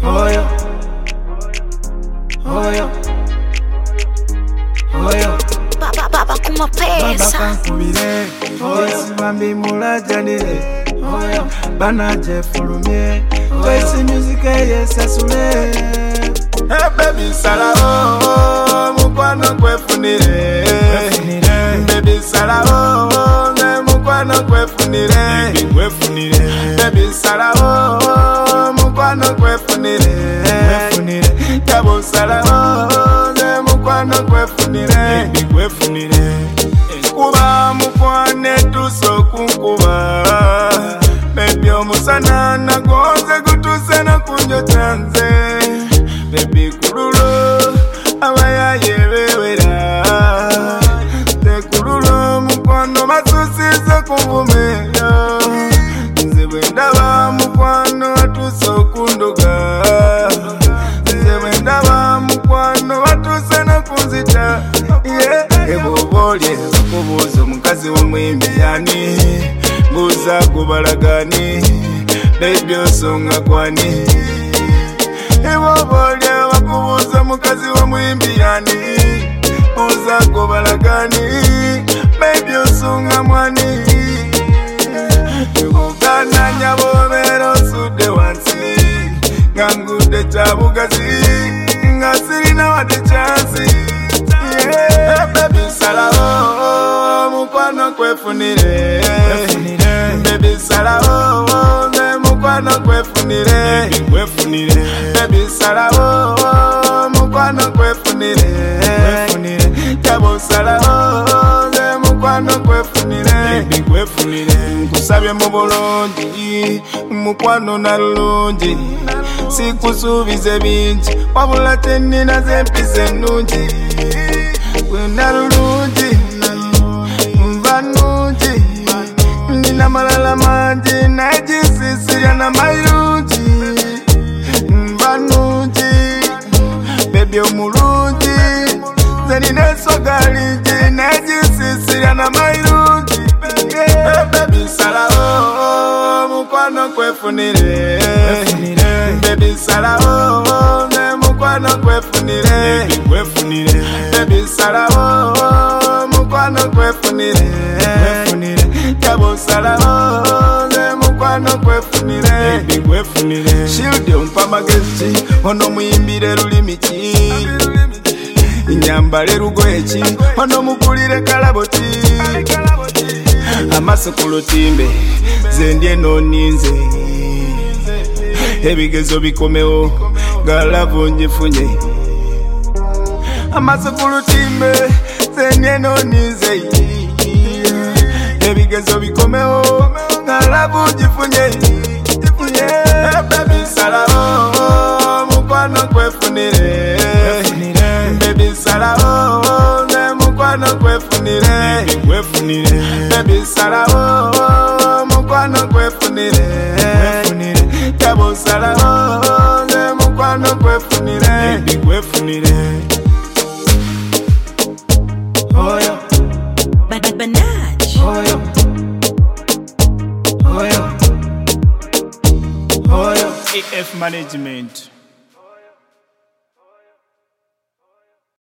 Oyo, oyo, oyo. Baba kuma pesa. Baba kankubire, oyo sibambi mulajanire. Oyo, banaje fulumye. Voice music yesasule. Hey baby salao, mukwano kwefunire. Baby salao, mukwano kwefunire. Baby salao, mukwano kwefunire. Kabo salao, mukwano kwefunire. Kuba mukwane tuso kunkuba. Baby omusana nagonze gutuse na kunjo chanze. Baby kurulo abaya yebewera. Te kurulo mukwano masusizo kuvumeyo. Nze bwendaba mukwano atuso kunduga. Nze bwendaba mukwano atuse na kunzita. Ebobole bakubuuza omukazi w'omwimbi yani. Mbuuza gubalagani. Baby osonga kwani. Ebobole bakubuuza omukazi w'omwimbi yani. Mbuuza gubalagani. Baby osonga mwani. Ebugana nyabobeera osudde wansi. Nga ngudde kyabugazi. Nga sirina wadde chansi. Baby salao, mukwano kwefunire. Baby salao, mukwano kwefunire. Baby salao, mukwano kwefunire. Kabo salao, mukwano kwefunire. Nkusabye mu bulungi, mukwano nalungi. Sikusuubize bingi, wabula tennina z'empisa ennungi. Gwenda lulungi, nva nnungi. Nina malala mangi, naye gisisirya na mayirungi. Nva nnungi, baby omulungi. Nze nina ensoga lingi, naye gisisirya na mayirungi. Baby salao, mukwano kwefunire. Baby salao, mukwano kwefunire. Baby salao, mukwano kwefunire. Kabo salao, mukwano kwefunire. Shield ompa magezi, ono muyimbire lulimi ki. Nyambale lugoye ki, ono mukulire kalaboti. Amaso ku lutimbe, ze ndye noninze. Ebigezo bikomewo, galavu njifunye. Amaso ku lutimbe, ze ndye noninze. Ebigezo bikomewo, galavu njifunye. Baby salao, mukwano kwefunire. Baby salao, mukwano kwefunire. Baby salao, mukwano kwefunire. Kabo salao, mukwano kwefunire. Oyo, Banach. oyo, oyo, oyo. EF Management.